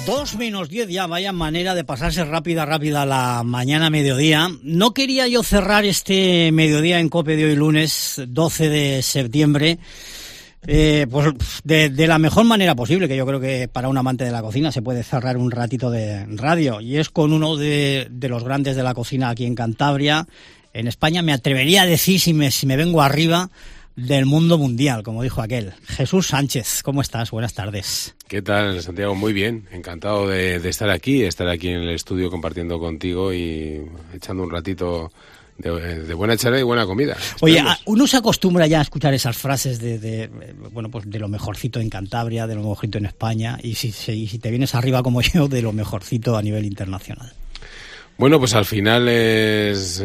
2:10 ya, vaya manera de pasarse rápida la mañana mediodía. No quería yo cerrar este mediodía en COPE de hoy lunes, 12 de septiembre, pues de la mejor manera posible, que yo creo que para un amante de la cocina se puede cerrar un ratito de radio, y es con uno de los grandes de la cocina aquí en Cantabria, en España, me atrevería a decir, si me vengo arriba, del mundo mundial, como dijo aquel. Jesús Sánchez, ¿cómo estás? Buenas tardes. ¿Qué tal, Santiago? Muy bien, encantado de estar aquí en el estudio compartiendo contigo y echando un ratito de buena charla y buena comida. Oye, uno se acostumbra ya a escuchar esas frases de lo mejorcito en Cantabria, de lo mejorcito en España, y si te vienes arriba como yo, de lo mejorcito a nivel internacional. Bueno, pues al final es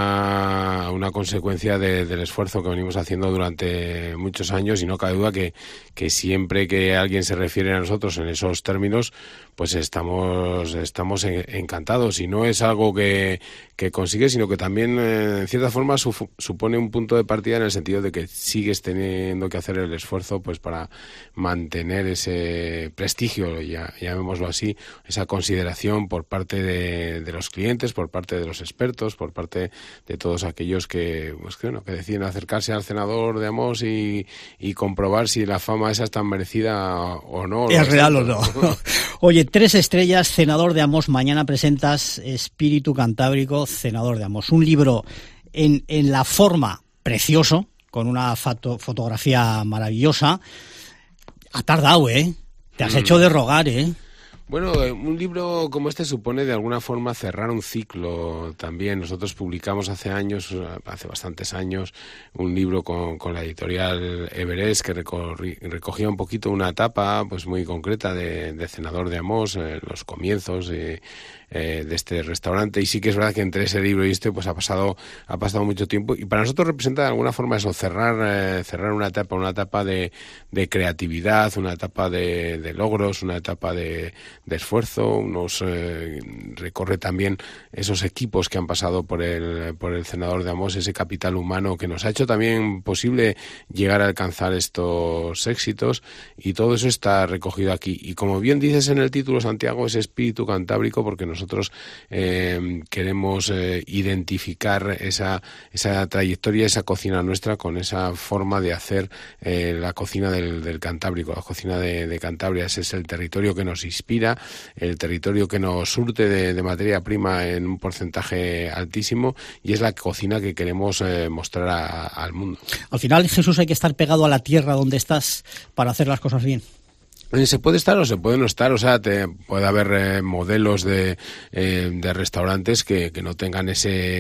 una consecuencia del esfuerzo que venimos haciendo durante muchos años, y no cabe duda que siempre que alguien se refiere a nosotros en esos términos, pues estamos encantados, y no es algo que consigues, sino que también en cierta forma supone un punto de partida, en el sentido de que sigues teniendo que hacer el esfuerzo pues para mantener ese prestigio, llamémoslo así, esa consideración por parte de los clientes, por parte de los expertos, por parte de todos aquellos que deciden acercarse al cenador de Amós y comprobar si la fama esa es tan merecida o no. ¿Es real o no? Oye, 3 estrellas, Cenador de Amós. Mañana presentas Espíritu Cantábrico, Cenador de Amós. Un libro en la forma precioso, con una fotografía maravillosa. Ha tardado, ¿eh? Te has hecho de rogar, ¿eh? Bueno, un libro como este supone de alguna forma cerrar un ciclo también. Nosotros publicamos hace bastantes años, un libro con la editorial Everest, que recogía un poquito una etapa pues muy concreta de Cenador de Amós, los comienzos de este restaurante, y sí que es verdad que entre ese libro y este pues ha pasado mucho tiempo, y para nosotros representa de alguna forma eso, cerrar una etapa de creatividad, una etapa de logros, una etapa de esfuerzo. Recorre también esos equipos que han pasado por el Cenador de Amós, ese capital humano que nos ha hecho también posible llegar a alcanzar estos éxitos, y todo eso está recogido aquí. Y como bien dices en el título, Santiago, es Espíritu Cantábrico, porque nosotros queremos identificar esa trayectoria, esa cocina nuestra, con esa forma de hacer la cocina del Cantábrico, la cocina de Cantabria. Ese es el territorio que nos inspira, el territorio que nos surte de materia prima en un porcentaje altísimo, y es la cocina que queremos mostrar al mundo. Al final, Jesús, hay que estar pegado a la tierra donde estás para hacer las cosas bien. Se puede estar o se puede no estar, o sea, puede haber modelos de restaurantes que no tengan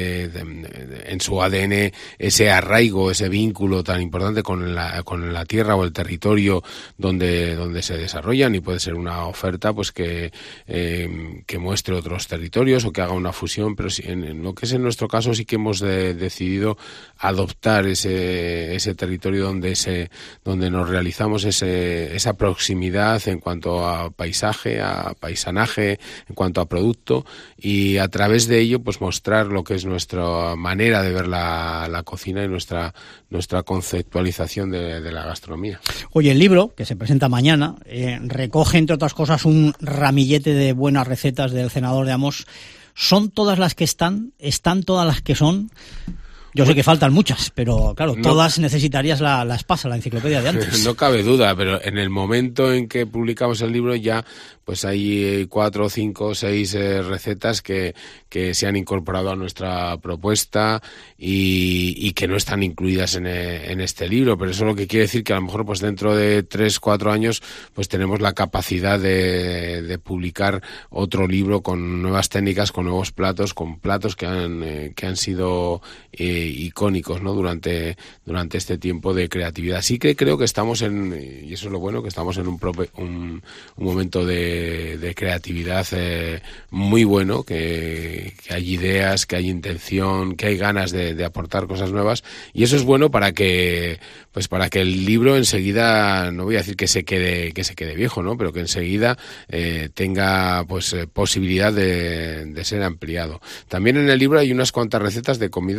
en su ADN ese arraigo, ese vínculo tan importante con la tierra o el territorio donde se desarrollan, y puede ser una oferta pues que muestre otros territorios o que haga una fusión, pero en lo que es en nuestro caso sí que hemos decidido adoptar ese territorio donde nos realizamos esa proximidad en cuanto a paisaje, a paisanaje, en cuanto a producto, y a través de ello pues mostrar lo que es nuestra manera de ver la cocina y nuestra conceptualización de la gastronomía. Oye, el libro, que se presenta mañana, recoge, entre otras cosas, un ramillete de buenas recetas del Cenador de Amós. ¿Son todas las que están todas las que son? Yo sé que faltan muchas, pero claro, todas necesitarías la espasa, la enciclopedia de antes. No cabe duda, pero en el momento en que publicamos el libro ya pues hay 4, 5, 6 recetas que se han incorporado a nuestra propuesta y que no están incluidas en este libro, pero eso lo que quiere decir que a lo mejor pues dentro de 3, 4 años pues tenemos la capacidad de publicar otro libro con nuevas técnicas, con nuevos platos, con platos que han sido icónicos, ¿no? durante este tiempo de creatividad. Sí que creo que estamos y eso es lo bueno, que estamos en un momento de creatividad muy bueno, que hay ideas, que hay intención, que hay ganas de aportar cosas nuevas, y eso es bueno para que el libro enseguida, no voy a decir que se quede viejo, ¿no? Pero que enseguida tenga posibilidad de ser ampliado. También en el libro hay unas cuantas recetas de cocina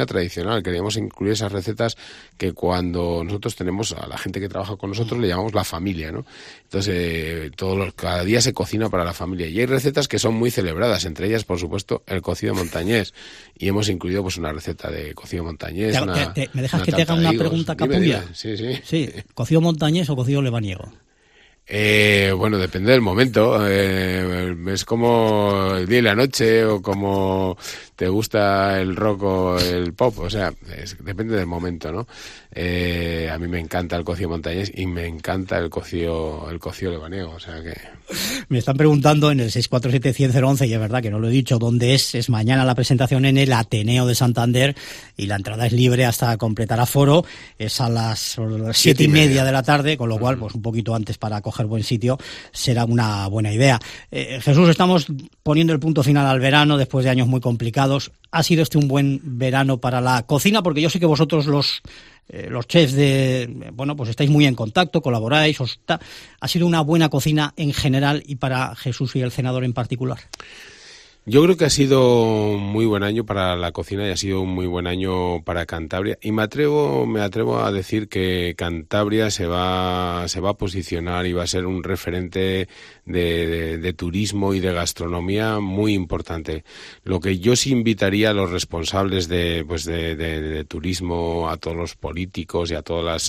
cocina tradicional. Queríamos incluir esas recetas que cuando nosotros tenemos a la gente que trabaja con nosotros le llamamos la familia, ¿no? Entonces, cada día se cocina para la familia. Y hay recetas que son muy celebradas, entre ellas, por supuesto, el cocido montañés. Y hemos incluido pues una receta de cocido montañés. ¿Me dejas que te haga una pregunta capulla? Sí. ¿Cocido montañés o cocido lebaniego? Bueno, depende del momento. Es como el día y la noche, o como te gusta el rock o el pop. O sea, depende del momento, ¿no? A mí me encanta el cocido montañés y me encanta el cocido lebaniego. O sea que... Me están preguntando en el 647-100-11, y es verdad que no lo he dicho, dónde es. Es mañana la presentación en el Ateneo de Santander y la entrada es libre hasta completar aforo. Es a las 7:30 de la tarde, con lo cual, pues un poquito antes para coger buen sitio será una buena idea. Jesús, estamos poniendo el punto final al verano después de años muy complicados. ¿Ha sido este un buen verano para la cocina? Porque yo sé que vosotros los chefs pues estáis muy en contacto, colaboráis, ¿ha sido una buena cocina en general y para Jesús y el cenador en particular? Yo creo que ha sido muy buen año para la cocina y ha sido un muy buen año para Cantabria, y me atrevo a decir que Cantabria se va a posicionar y va a ser un referente de turismo y de gastronomía muy importante. Lo que yo sí invitaría a los responsables de turismo, a todos los políticos y a todas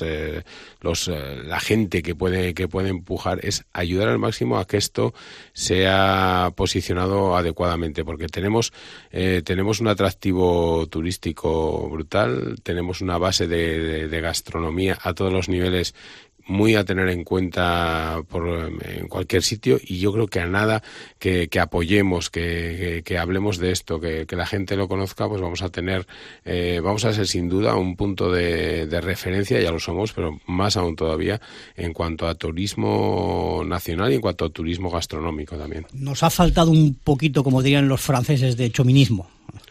la gente que puede empujar, es ayudar al máximo a que esto sea posicionado adecuadamente, porque tenemos un atractivo turístico brutal, tenemos una base de gastronomía a todos los niveles muy a tener en cuenta en cualquier sitio, y yo creo que a nada que apoyemos, que hablemos de esto, que la gente lo conozca, pues vamos a ser sin duda un punto de referencia. Ya lo somos, pero más aún todavía en cuanto a turismo nacional y en cuanto a turismo gastronómico también. Nos ha faltado un poquito, como dirían los franceses, de chominismo.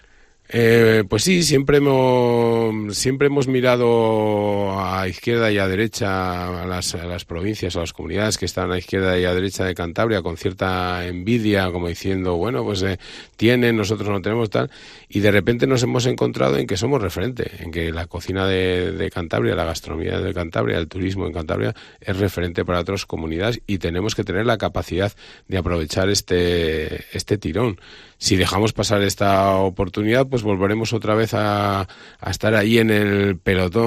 Pues sí, siempre hemos mirado a izquierda y a derecha a las provincias, a las comunidades que están a izquierda y a derecha de Cantabria con cierta envidia, como diciendo, bueno, pues tienen, nosotros no tenemos, tal, y de repente nos hemos encontrado en que somos referente, en que la cocina de Cantabria, la gastronomía de Cantabria, el turismo en Cantabria es referente para otras comunidades, y tenemos que tener la capacidad de aprovechar este tirón. Si dejamos pasar esta oportunidad, pues volveremos otra vez a estar ahí en el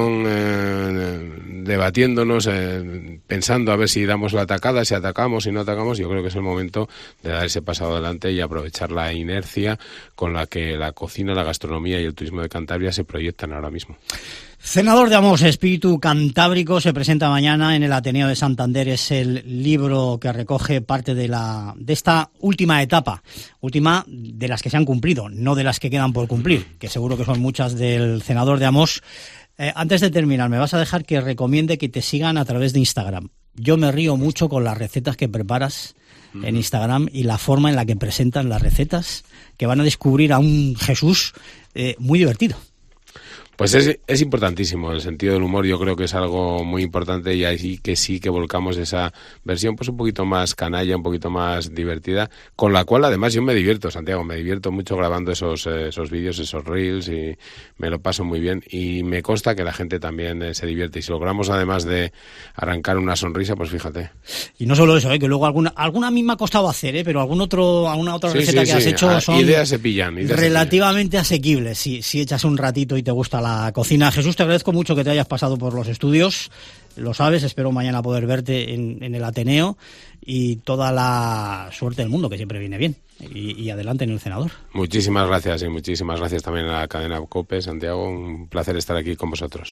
pelotón debatiéndonos, pensando a ver si damos la atacada, si atacamos, si no atacamos. Yo creo que es el momento de dar ese paso adelante y aprovechar la inercia con la que la cocina, la gastronomía y el turismo de Cantabria se proyectan ahora mismo. Cenador de Amos, espíritu cantábrico, se presenta mañana en el Ateneo de Santander. Es el libro que recoge parte de esta última etapa, última de las que se han cumplido, no de las que quedan por cumplir, que seguro que son muchas del Cenador de Amos. Antes de terminar, me vas a dejar que recomiende que te sigan a través de Instagram. Yo me río mucho con las recetas que preparas en Instagram y la forma en la que presentan las recetas, que van a descubrir a un Jesús muy divertido. Pues es importantísimo. El sentido del humor yo creo que es algo muy importante, y ahí que sí que volcamos esa versión pues un poquito más canalla, un poquito más divertida, con la cual además yo me divierto, Santiago, me divierto mucho grabando esos vídeos, esos reels, y me lo paso muy bien, y me consta que la gente también se divierte, y si logramos además de arrancar una sonrisa, pues fíjate. Y no solo eso, que luego alguna a mí me ha costado hacer, pero alguna otra receta que has hecho son ideas se pillan, relativamente asequibles, si echas un ratito y te gusta la cocina. Jesús, te agradezco mucho que te hayas pasado por los estudios, lo sabes, espero mañana poder verte en el Ateneo, y toda la suerte del mundo, que siempre viene bien, y adelante en el Cenador. Muchísimas gracias, y muchísimas gracias también a la cadena COPE, Santiago, un placer estar aquí con vosotros.